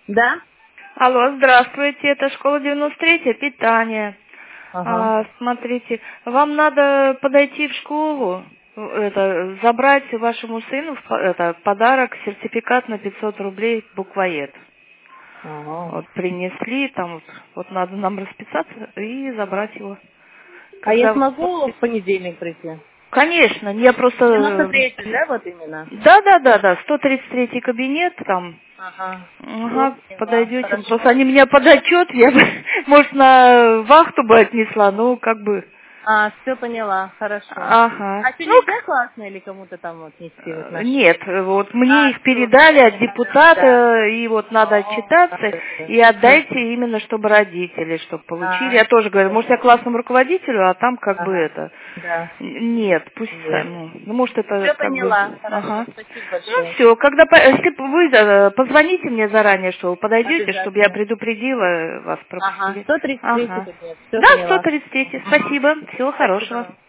Да? Алло, здравствуйте, это школа 93, питание. Ага. Смотрите, вам надо подойти в школу, забрать вашему сыну подарок, сертификат на 500 рублей буквоед. Ага. Вот принесли, там вот надо нам расписаться и забрать его. А я Когда... смогу в понедельник прийти? Конечно, я просто... 93-й, да, вот именно? Да, 133 кабинет там. Ага. Все Ага, поняла. подойдете. Просто Хорошо. они меня под отчет, я бы, может, на вахту бы отнесла, ну, как бы, Все поняла. Хорошо. ага. А что, Ну, нельзя классно или кому-то там вот нести вот нашим? нет, вот мне их Все, передали от поняла, да. депутата, и вот надо отчитаться, и отдайте Хорошо. именно, чтобы родители, чтобы получили. Я тоже говорю, Все. может, я классному руководителю, а там как бы Ага. это... Да. Нет, пусть Нет. сами. Ну, может, это Все как бы... поняла. Хорошо. Ага. Спасибо Ну, большое. все, когда... Если вы позвоните мне заранее, что вы подойдете, чтобы я Обязательно. предупредила, вас Ага. пропустили. 133 Ага. кабинет. Все Да, поняла. 133. Спасибо. Всего Спасибо хорошего. вам.